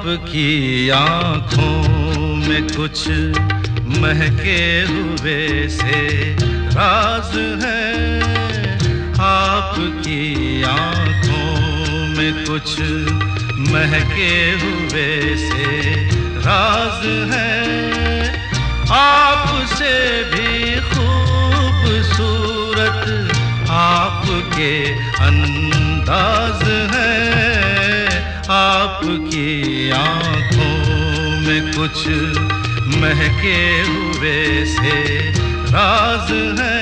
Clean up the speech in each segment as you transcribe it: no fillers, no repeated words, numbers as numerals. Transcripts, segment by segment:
आपकी आँखों में कुछ महके हुए से राज है। आपकी आँखों में कुछ महके हुए से राज है। आपसे भी खूबसूरत आपके अंदाज है। आपकी आँखों में कुछ महके हुए से राज है।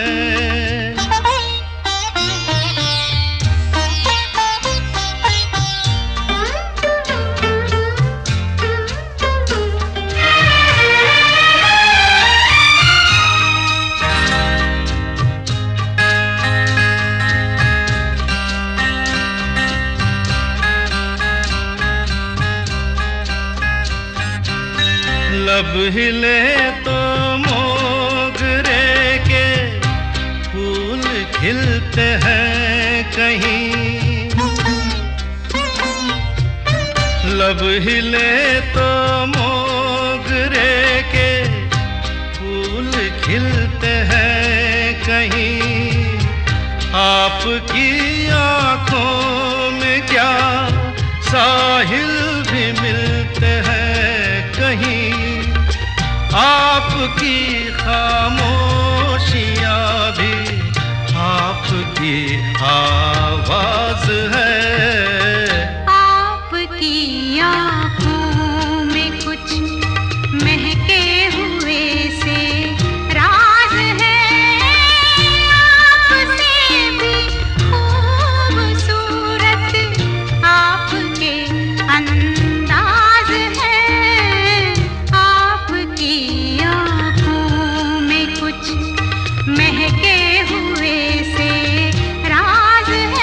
लब हिले तो मोगरे के फूल खिलते हैं कहीं। लब हिले तो मोगरे के फूल खिलते हैं कहीं। आपकी आँखों में क्या साहिल भी मिलते हैं कहीं। आपकी खामोशियाँ भी आपकी आवाज है। आपकी आँखों में कुछ महके हुए से राज है। आपसे भी खूबसूरत आपके अंदाज है। महके हुए से राज है।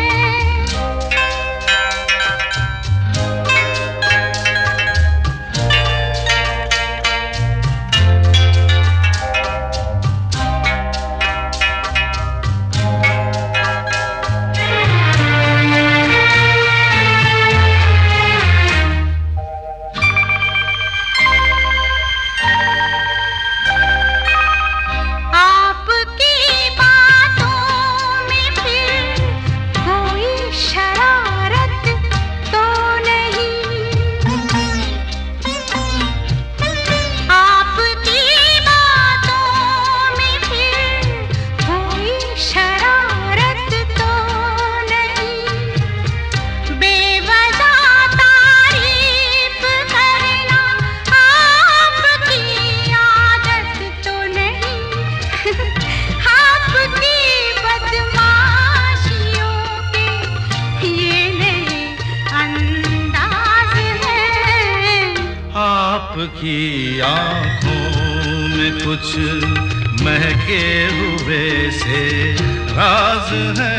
आपकी आँखों में कुछ महके हुए से राज है।